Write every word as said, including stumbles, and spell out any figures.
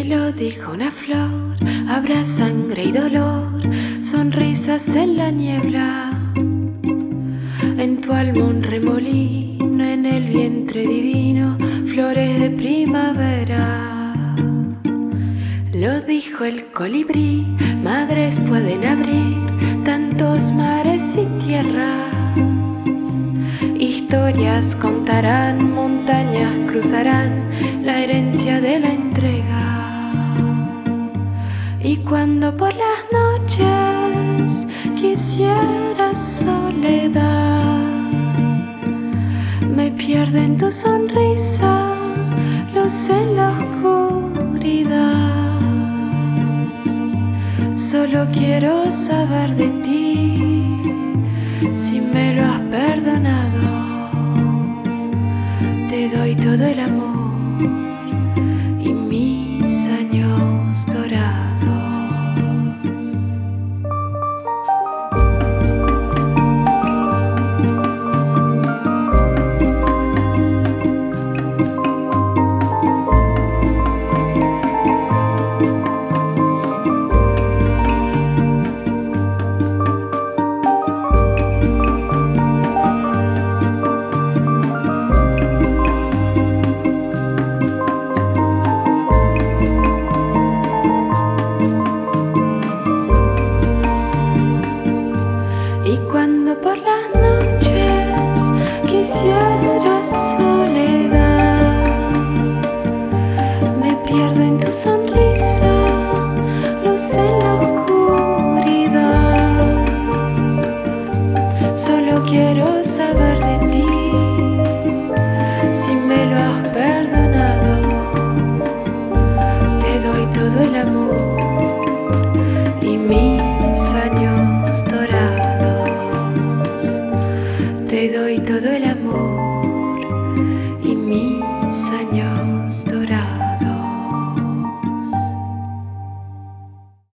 lo dijo una flor, habrá sangre y dolor, sonrisas en la niebla. En tu alma un remolino, en el vientre divino, flores de primavera. Lo dijo el colibrí, madres pueden abrir tantos mares y tierras. Historias contarán, montañas cruzarán, la herencia de la entrega. Y cuando por las noches quisiera soledad, me pierdo en tu sonrisa, luz en la oscuridad. Solo quiero saber de ti, si me lo has perdonado. Te doy todo el amor y mis años dorados. Y cuando por las noches quisiera soledad, me pierdo en tu sonrisa, luz en la oscuridad. Solo quiero saber de ti, si me lo has perdonado. Te doy todo el amor y mis años dorados. Te doy todo el amor y mis años.